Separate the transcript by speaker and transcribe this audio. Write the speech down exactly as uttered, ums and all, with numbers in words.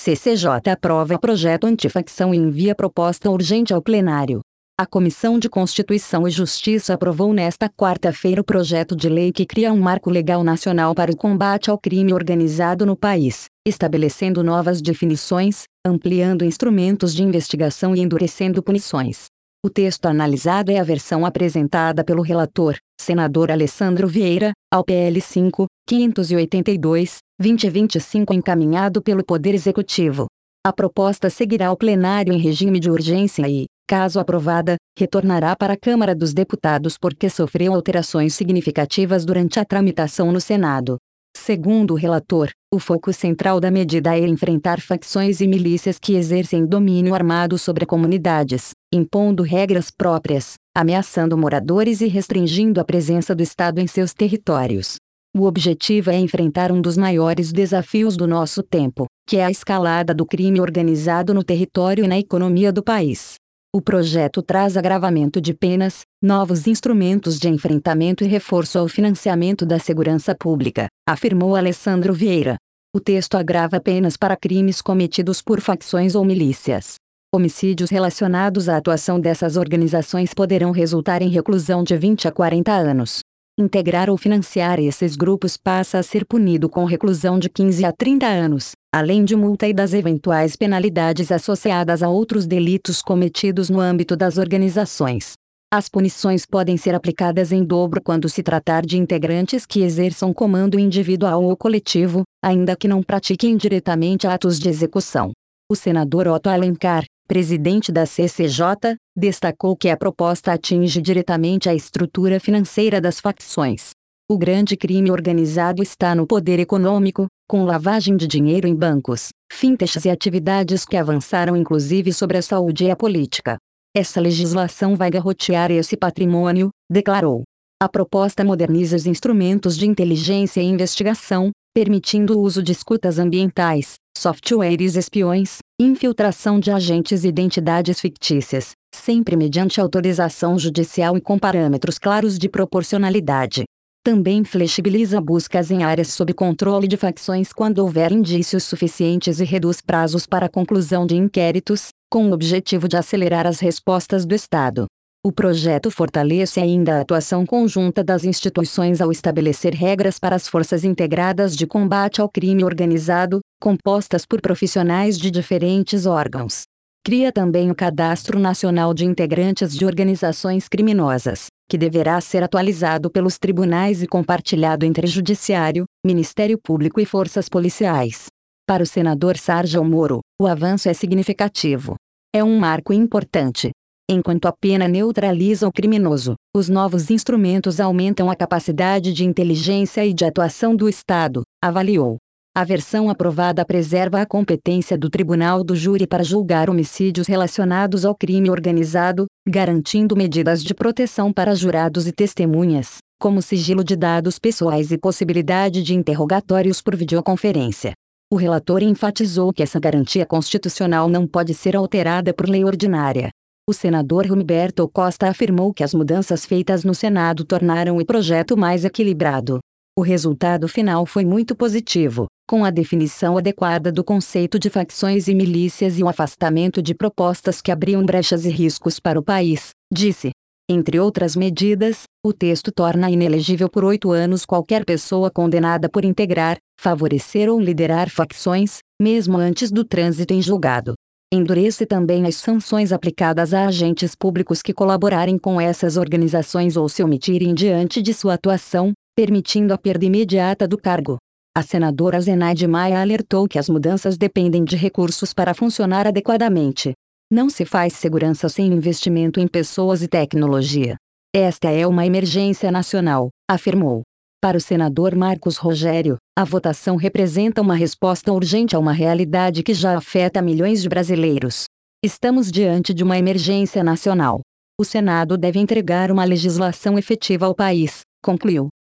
Speaker 1: C C J aprova projeto antifacção e envia proposta urgente ao plenário. A Comissão de Constituição e Justiça aprovou nesta quarta-feira o projeto de lei que cria um marco legal nacional para o combate ao crime organizado no país, estabelecendo novas definições, ampliando instrumentos de investigação e endurecendo punições. O texto analisado é a versão apresentada pelo relator, senador Alessandro Vieira, ao P L cinco, quinhentos e oitenta e dois, dois mil e vinte e cinco encaminhado pelo Poder Executivo. A proposta seguirá ao plenário em regime de urgência e, caso aprovada, retornará para a Câmara dos Deputados porque sofreu alterações significativas durante a tramitação no Senado. Segundo o relator, o foco central da medida é enfrentar facções e milícias que exercem domínio armado sobre comunidades, impondo regras próprias, ameaçando moradores e restringindo a presença do Estado em seus territórios. O objetivo é enfrentar um dos maiores desafios do nosso tempo, que é a escalada do crime organizado no território e na economia do país. O projeto traz agravamento de penas, novos instrumentos de enfrentamento e reforço ao financiamento da segurança pública, afirmou Alessandro Vieira. O texto agrava penas para crimes cometidos por facções ou milícias. Homicídios relacionados à atuação dessas organizações poderão resultar em reclusão de vinte a quarenta anos. Integrar ou financiar esses grupos passa a ser punido com reclusão de quinze a trinta anos, além de multa e das eventuais penalidades associadas a outros delitos cometidos no âmbito das organizações. As punições podem ser aplicadas em dobro quando se tratar de integrantes que exerçam comando individual ou coletivo, ainda que não pratiquem diretamente atos de execução. O senador Otto Alencar, presidente da C C J, destacou que a proposta atinge diretamente a estrutura financeira das facções. O grande crime organizado está no poder econômico, com lavagem de dinheiro em bancos, fintechs e atividades que avançaram inclusive sobre a saúde e a política. Essa legislação vai garrotear esse patrimônio, declarou. A proposta moderniza os instrumentos de inteligência e investigação, permitindo o uso de escutas ambientais, softwares espiões, infiltração de agentes e identidades fictícias, sempre mediante autorização judicial e com parâmetros claros de proporcionalidade. Também flexibiliza buscas em áreas sob controle de facções quando houver indícios suficientes e reduz prazos para a conclusão de inquéritos, com o objetivo de acelerar as respostas do Estado. O projeto fortalece ainda a atuação conjunta das instituições ao estabelecer regras para as forças integradas de combate ao crime organizado, compostas por profissionais de diferentes órgãos. Cria também o Cadastro Nacional de Integrantes de Organizações Criminosas, que deverá ser atualizado pelos tribunais e compartilhado entre Judiciário, Ministério Público e forças policiais. Para o senador Sérgio Moro, o avanço é significativo. É um marco importante. Enquanto a pena neutraliza o criminoso, os novos instrumentos aumentam a capacidade de inteligência e de atuação do Estado, avaliou. A versão aprovada preserva a competência do Tribunal do Júri para julgar homicídios relacionados ao crime organizado, garantindo medidas de proteção para jurados e testemunhas, como sigilo de dados pessoais e possibilidade de interrogatórios por videoconferência. O relator enfatizou que essa garantia constitucional não pode ser alterada por lei ordinária. O senador Humberto Costa afirmou que as mudanças feitas no Senado tornaram o projeto mais equilibrado. O resultado final foi muito positivo, com a definição adequada do conceito de facções e milícias e o afastamento de propostas que abriam brechas e riscos para o país, disse. Entre outras medidas, o texto torna inelegível por oito anos qualquer pessoa condenada por integrar, favorecer ou liderar facções, mesmo antes do trânsito em julgado. Endurece também as sanções aplicadas a agentes públicos que colaborarem com essas organizações ou se omitirem diante de sua atuação, permitindo a perda imediata do cargo. A senadora Zenaide Maia alertou que as mudanças dependem de recursos para funcionar adequadamente. Não se faz segurança sem investimento em pessoas e tecnologia. Esta é uma emergência nacional, afirmou. Para o senador Marcos Rogério, a votação representa uma resposta urgente a uma realidade que já afeta milhões de brasileiros. Estamos diante de uma emergência nacional. O Senado deve entregar uma legislação efetiva ao país, concluiu.